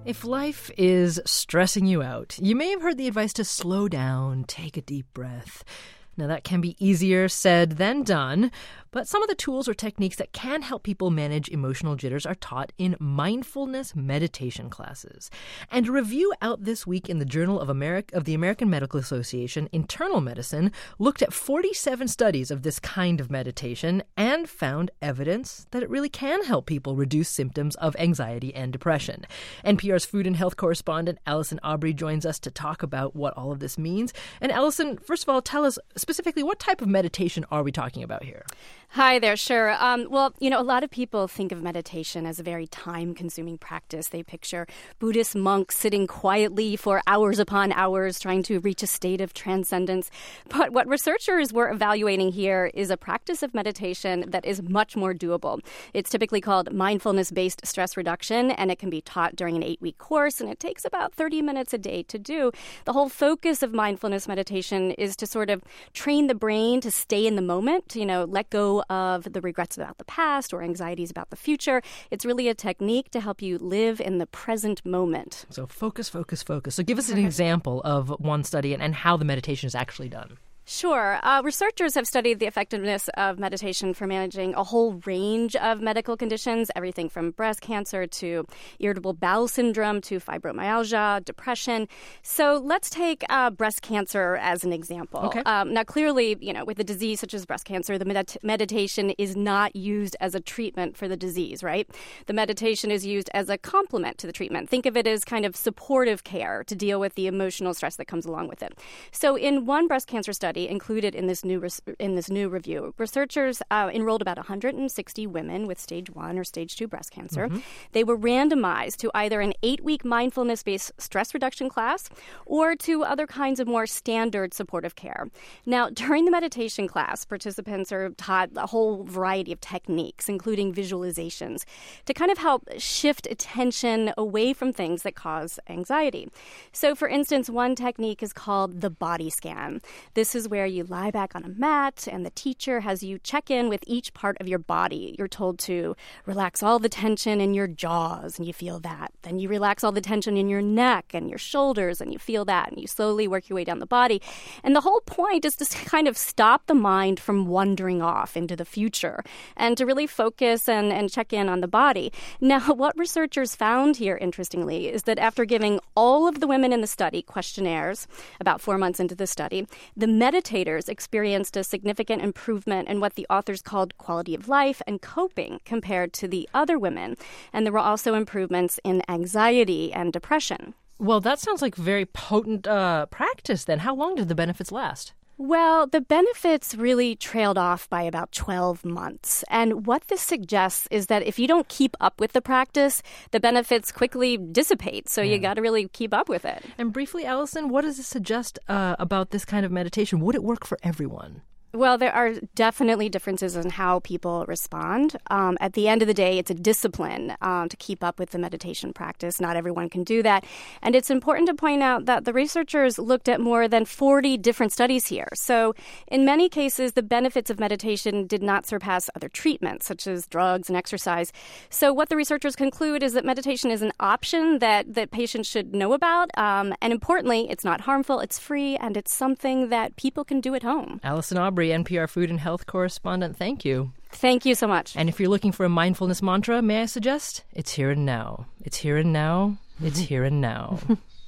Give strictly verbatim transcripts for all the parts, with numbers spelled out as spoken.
If life is stressing you out, you may have heard the advice to slow down, take a deep breath. Now, that can be easier said than done, but some of the tools or techniques that can help people manage emotional jitters are taught in mindfulness meditation classes. And a review out this week in the Journal of, Ameri- of the American Medical Association Internal Medicine looked at forty-seven studies of this kind of meditation and found evidence that it really can help people reduce symptoms of anxiety and depression. N P R's food and health correspondent Allison Aubrey joins us to talk about what all of this means. And Allison, first of all, tell us specifically what type of meditation are we talking about here? Hi there, sure. Um, well, you know, a lot of people think of meditation as a very time-consuming practice. They picture Buddhist monks sitting quietly for hours upon hours trying to reach a state of transcendence. But what researchers were evaluating here is a practice of meditation that is much more doable. It's typically called mindfulness-based stress reduction, and it can be taught during an eight-week course, and it takes about thirty minutes a day to do. The whole focus of mindfulness meditation is to sort of train the brain to stay in the moment, to, you know, let go of the regrets about the past or anxieties about the future. It's really a technique to help you live in the present moment. So focus, focus, focus. So give us an example of one study and, and how the meditation is actually done. Sure. Uh, researchers have studied the effectiveness of meditation for managing a whole range of medical conditions, everything from breast cancer to irritable bowel syndrome to fibromyalgia, depression. So let's take uh, breast cancer as an example. Okay. Um, now, clearly, you know, with a disease such as breast cancer, the med- meditation is not used as a treatment for the disease, right? The meditation is used as a complement to the treatment. Think of it as kind of supportive care to deal with the emotional stress that comes along with it. So in one breast cancer study, included in this new res- in this new review, researchers uh, enrolled about one hundred sixty women with stage one or stage two breast cancer. Mm-hmm. They were randomized to either an eight-week mindfulness-based stress reduction class or to other kinds of more standard supportive care. Now, during the meditation class, participants are taught a whole variety of techniques, including visualizations, to kind of help shift attention away from things that cause anxiety. So, for instance, one technique is called the body scan. This is where you lie back on a mat and the teacher has you check in with each part of your body. You're told to relax all the tension in your jaws and you feel that. Then you relax all the tension in your neck and your shoulders and you feel that. And you slowly work your way down the body. And the whole point is to kind of stop the mind from wandering off into the future and to really focus and, and check in on the body. Now, what researchers found here, interestingly, is that after giving all of the women in the study questionnaires about four months into the study, the meditators experienced a significant improvement in what the authors called quality of life and coping compared to the other women. And there were also improvements in anxiety and depression. Well, that sounds like very potent uh, practice then. How long did the benefits last? Well, the benefits really trailed off by about twelve months. And what this suggests is that if you don't keep up with the practice, the benefits quickly dissipate. So yeah. You got to really keep up with it. And briefly, Allison, what does this suggest uh, about this kind of meditation? Would it work for everyone? Well, there are definitely differences in how people respond. Um, at the end of the day, it's a discipline um, to keep up with the meditation practice. Not everyone can do that. And it's important to point out that the researchers looked at more than forty different studies here. So in many cases, the benefits of meditation did not surpass other treatments, such as drugs and exercise. So what the researchers conclude is that meditation is an option that, that patients should know about. Um, and importantly, it's not harmful, it's free, and it's something that people can do at home. Allison Aubrey, N P R food and health correspondent, thank you. Thank you so much. And if you're looking for a mindfulness mantra, may I suggest? It's here and now. It's here and now. It's here and now.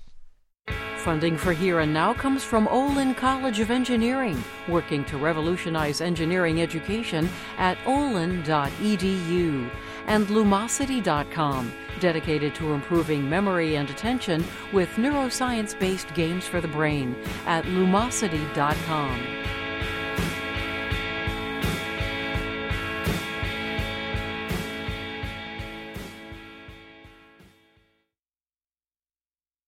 Funding for Here and Now comes from Olin College of Engineering, working to revolutionize engineering education at olin dot e d u, and Lumosity dot com, dedicated to improving memory and attention with neuroscience-based games for the brain at lumosity dot com.